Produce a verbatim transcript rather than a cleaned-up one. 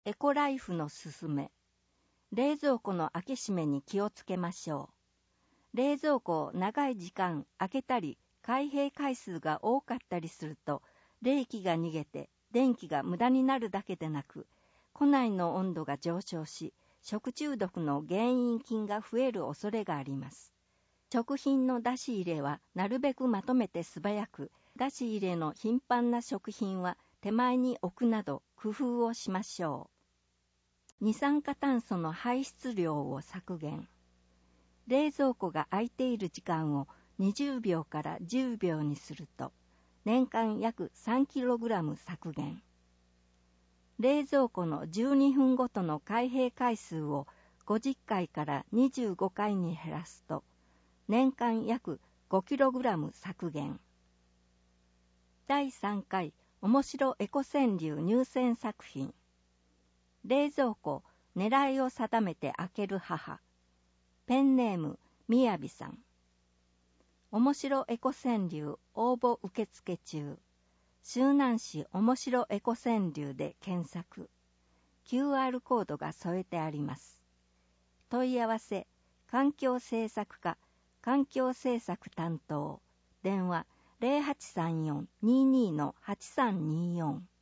エコライフのすすめ。冷蔵庫の開け閉めに気をつけましょう。冷蔵庫を長い時間開けたり、開閉回数が多かったりすると、冷気が逃げて電気が無駄になるだけでなく、庫内の温度が上昇し、食中毒の原因菌が増える恐れがあります。食品の出し入れはなるべくまとめて素早く、出し入れの頻繁な食品は手前に置くなど工夫をしましょう。二酸化炭素の排出量を削減。冷蔵庫が空いている時間をにじゅうびょうからじゅうびょうにすると、年間約 さんキログラム 削減。冷蔵庫のじゅうにふんごとの開閉回数をごじゅっかいからにじゅうごかいに減らすと、年間約 ごキログラム 削減。だいさんかい面白エコ川柳入選作品。冷蔵庫、狙いを定めて開ける母。ペンネーム、みやびさん。面白エコ川柳応募受付中。周南市面白エコ川柳で検索。キューアール コードが添えてあります。問い合わせ、環境政策課、環境政策担当。電話 ゼロはちさんよん にーにー はちさんにーよん。